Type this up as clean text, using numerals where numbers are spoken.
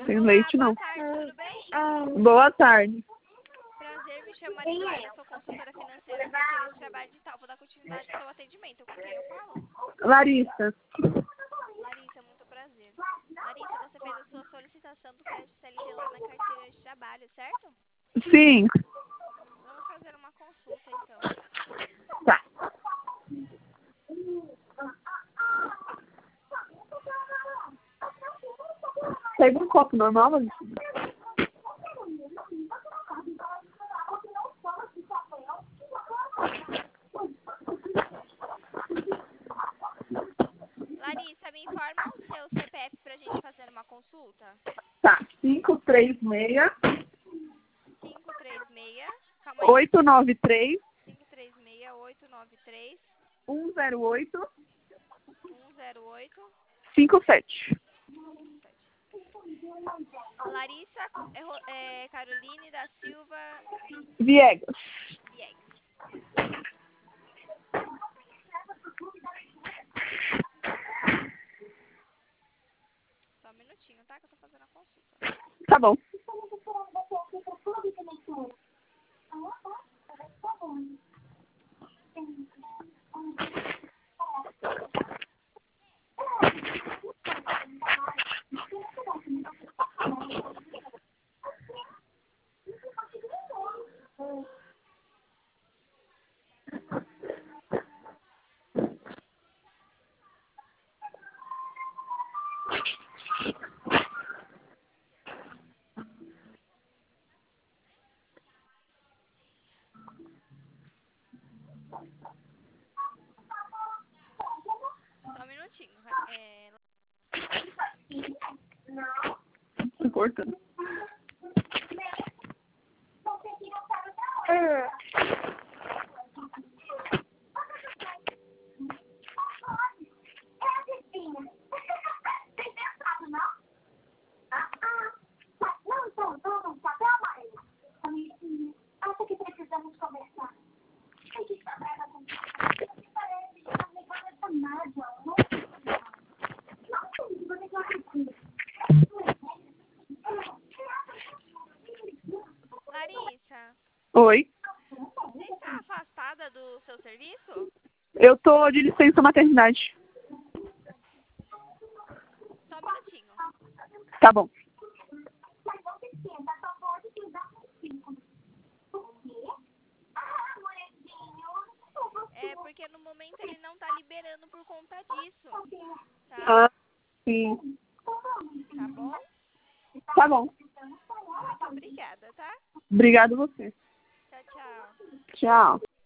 tem leite não. Boa tarde, tudo bem? Boa tarde. Prazer, me chamo Mariana, sou consultora financeira da Teresa Trabalho Digital. Vou dar continuidade ao seu atendimento. Com quem eu falo? Larissa. Larissa, muito prazer. Larissa, você fez a sua solicitação do crédito CLT lá na carteira de trabalho, certo? Sim. Vamos fazer uma consulta, então. Tá. Pega um copo normal, Larissa? Larissa, me informa o seu CPF pra gente fazer uma consulta. Tá. 536 536, calma aí. 893 536 893 108 108 57. 57. Larissa Caroline da Silva Viegas. Viegas. Só um minutinho, tá? Que eu tô fazendo a consulta. Tá bom. Só um minutinho. Importante. Larissa, Oi. você está afastada do seu serviço? Eu tô de licença maternidade. Só um minutinho. Tá bom. É porque no momento ele não tá liberando por conta disso, tá? Ah, sim. Tá bom? Tá bom. Muito obrigada, tá? Obrigado você. Tchau, tchau. Tchau.